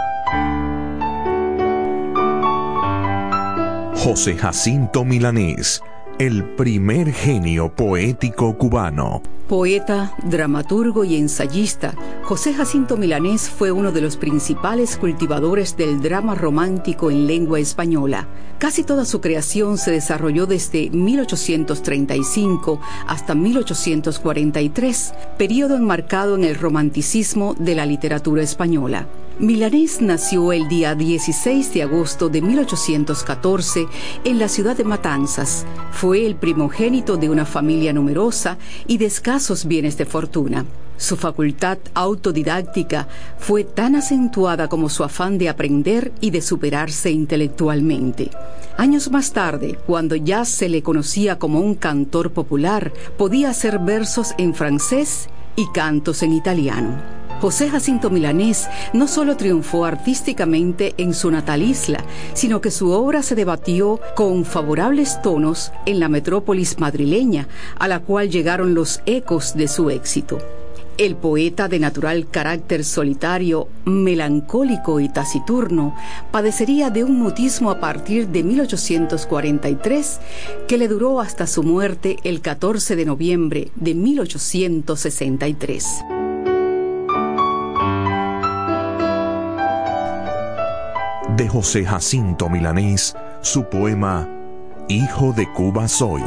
José Jacinto Milanés, el primer genio poético cubano. Poeta, dramaturgo y ensayista, José Jacinto Milanés fue uno de los principales cultivadores del drama romántico en lengua española. Casi toda su creación se desarrolló desde 1835 hasta 1843, periodo enmarcado en el romanticismo de la literatura española. Milanés nació el día 16 de agosto de 1814 en la ciudad de Matanzas. Fue el primogénito de una familia numerosa y de escasos bienes de fortuna. Su facultad autodidáctica fue tan acentuada como su afán de aprender y de superarse intelectualmente. Años más tarde, cuando ya se le conocía como un cantor popular, podía hacer versos en francés y cantos en italiano. José Jacinto Milanés no solo triunfó artísticamente en su natal isla, sino que su obra se debatió con favorables tonos en la metrópolis madrileña, a la cual llegaron los ecos de su éxito. El poeta, de natural carácter solitario, melancólico y taciturno, padecería de un mutismo a partir de 1843, que le duró hasta su muerte el 14 de noviembre de 1863. De José Jacinto Milanés, su poema Hijo de Cuba soy.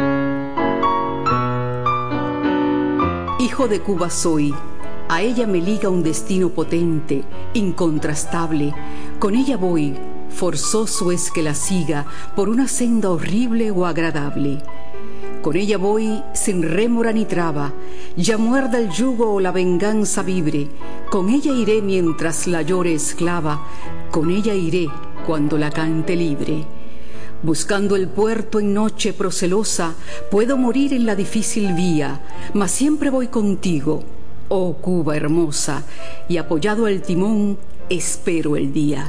Hijo de Cuba soy, a ella me liga un destino potente, incontrastable. Con ella voy, forzoso es que la siga por una senda horrible o agradable. Con ella voy sin rémora ni traba, ya muerda el yugo o la venganza vibre. Con ella iré mientras la llore esclava, con ella iré cuando la cante libre. Buscando el puerto en noche procelosa, puedo morir en la difícil vía, mas siempre voy contigo, oh Cuba hermosa, y apoyado al timón, espero el día.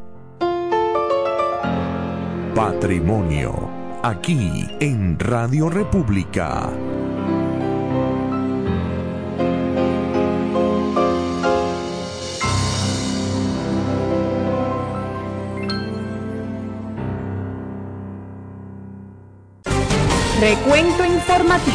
Patrimonio, aquí en Radio República. Recuento informativo.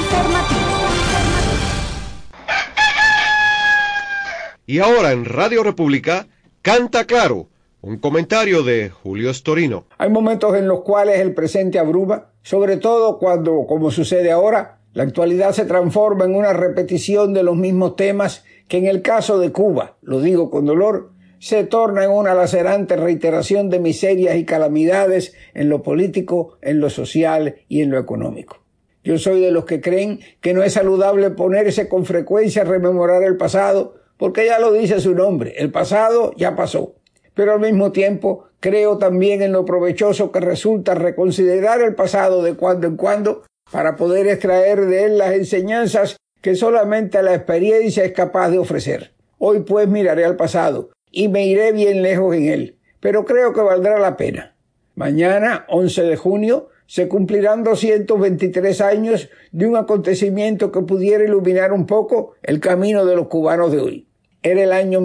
Y ahora en Radio República, Canta Claro, un comentario de Julio Storino. Hay momentos en los cuales el presente abruma, sobre todo cuando, como sucede ahora, la actualidad se transforma en una repetición de los mismos temas que en el caso de Cuba, lo digo con dolor, se torna en una lacerante reiteración de miserias y calamidades en lo político, en lo social y en lo económico. Yo soy de los que creen que no es saludable ponerse con frecuencia a rememorar el pasado, porque ya lo dice su nombre, el pasado ya pasó. Pero al mismo tiempo creo también en lo provechoso que resulta reconsiderar el pasado de cuando en cuando para poder extraer de él las enseñanzas que solamente la experiencia es capaz de ofrecer. Hoy pues miraré al pasado y me iré bien lejos en él, pero creo que valdrá la pena. Mañana, 11 de junio, se cumplirán 223 años de un acontecimiento que pudiera iluminar un poco el camino de los cubanos de hoy. Era el año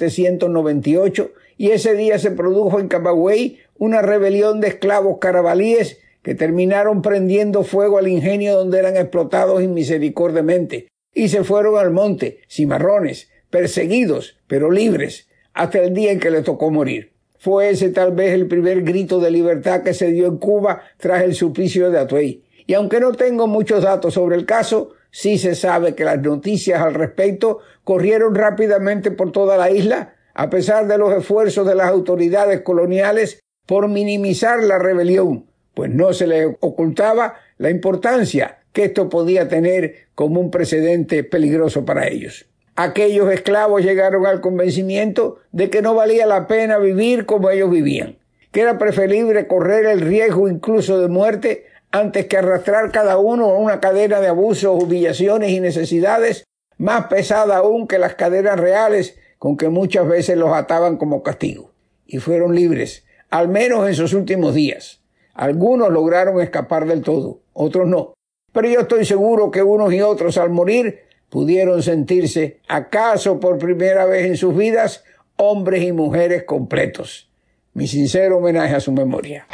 1798 y ese día se produjo en Camagüey una rebelión de esclavos carabalíes que terminaron prendiendo fuego al ingenio donde eran explotados inmisericordiamente y se fueron al monte, cimarrones, perseguidos, pero libres, hasta el día en que les tocó morir. Fue ese tal vez el primer grito de libertad que se dio en Cuba tras el suplicio de Atuey. Y aunque no tengo muchos datos sobre el caso, sí se sabe que las noticias al respecto corrieron rápidamente por toda la isla, a pesar de los esfuerzos de las autoridades coloniales por minimizar la rebelión, pues no se les ocultaba la importancia que esto podía tener como un precedente peligroso para ellos. Aquellos esclavos llegaron al convencimiento de que no valía la pena vivir como ellos vivían, que era preferible correr el riesgo incluso de muerte antes que arrastrar cada uno a una cadena de abusos, humillaciones y necesidades más pesada aún que las cadenas reales con que muchas veces los ataban como castigo. Y fueron libres, al menos en sus últimos días. Algunos lograron escapar del todo, otros no. Pero yo estoy seguro que unos y otros al morir pudieron sentirse, acaso por primera vez en sus vidas, hombres y mujeres completos. Mi sincero homenaje a su memoria.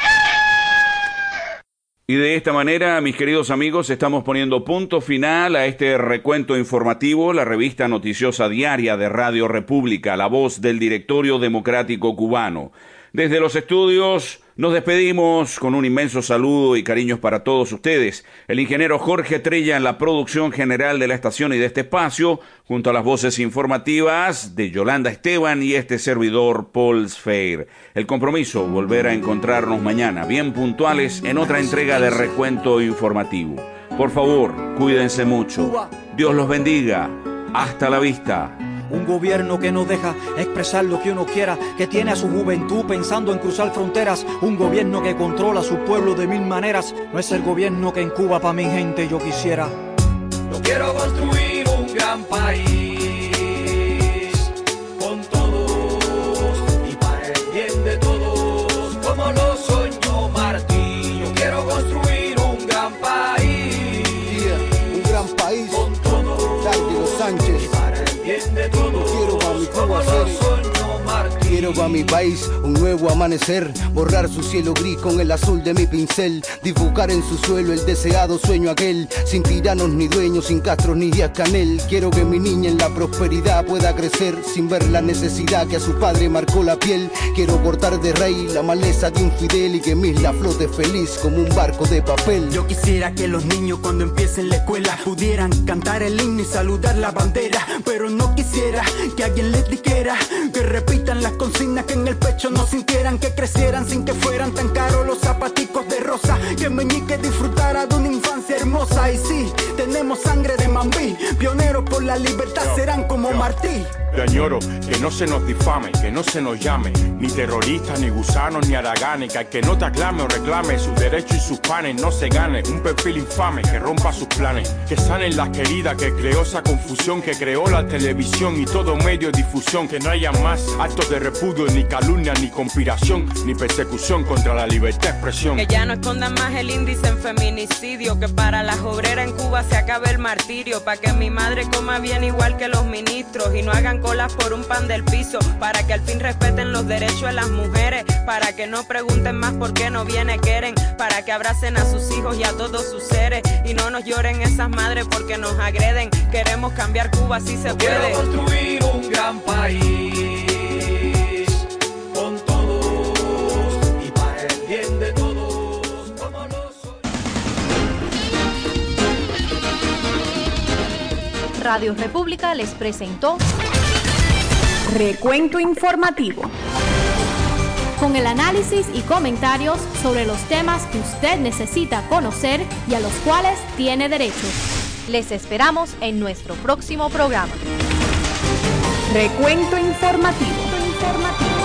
Y de esta manera, mis queridos amigos, estamos poniendo punto final a este recuento informativo, la revista noticiosa diaria de Radio República, la voz del Directorio Democrático Cubano. Desde los estudios nos despedimos con un inmenso saludo y cariños para todos ustedes. El ingeniero Jorge Trella en la producción general de la estación y de este espacio, junto a las voces informativas de Yolanda Esteban y este servidor Paul Sfeir. El compromiso, volver a encontrarnos mañana, bien puntuales, en otra entrega de Recuento Informativo. Por favor, cuídense mucho. Dios los bendiga. Hasta la vista. Un gobierno que no deja expresar lo que uno quiera, que tiene a su juventud pensando en cruzar fronteras. Un gobierno que controla a su pueblo de mil maneras. No es el gobierno que en Cuba pa' mi gente yo quisiera. Yo quiero construir un gran país con todos y para el bien de todos, como lo soñó Martí. Yo quiero construir un gran país, un gran país con todos, Darío Sánchez. De todo, quiero pa' mi Cuba quiero pa' mi país un nuevo amanecer, borrar su cielo gris con el azul de mi pincel, dibujar en su suelo el deseado sueño aquel, sin tiranos ni dueños, sin Castro ni Díaz Canel. Quiero que mi niña en la prosperidad pueda crecer, sin ver la necesidad que a su padre marcó la piel. Quiero cortar de raíz la maleza de un Fidel y que mi isla flote feliz como un barco de papel. Yo quisiera que los niños cuando empiecen la escuela pudieran cantar el himno y saludar la bandera, pero no quisiera que alguien les dijera que repitan las consignas, que en el pecho no sintieran, que crecieran sin que fueran tan caros los zapaticos de rosa, que Meñique disfrutara de una infancia hermosa. Y sí, tenemos sangre de Mambí, pioneros por la libertad serán como Martí. Te añoro que no se nos difame, que no se nos llame ni terroristas, ni gusanos, ni haraganes, que al que no te aclame o reclame sus derechos y sus panes no se gane un perfil infame que rompa sus planes, que sanen las queridas, que creó esa confusión, que creó la televisión y todo medio de difusión, que no haya más actos de repudio, ni calumnia, ni conspiración, ni persecución contra la libertad de expresión. Que ya no escondan más el índice en feminicidio, que para las obreras en Cuba se acabe el martirio, para que mi madre coma bien igual que los ministros y no hagan colas por un pan del piso, para que al fin respeten los derechos de las mujeres, para que no pregunten más por qué no viene Keren, para que abracen a sus hijos y a todos sus seres y no nos lloren esas madres porque nos agreden. Queremos cambiar Cuba si se puede. Quiero construir un gran país con todos y para el bien de todos, como lo soy. Radio República les presentó Recuento Informativo, con el análisis y comentarios sobre los temas que usted necesita conocer y a los cuales tiene derecho. Les esperamos en nuestro próximo programa. Recuento Informativo.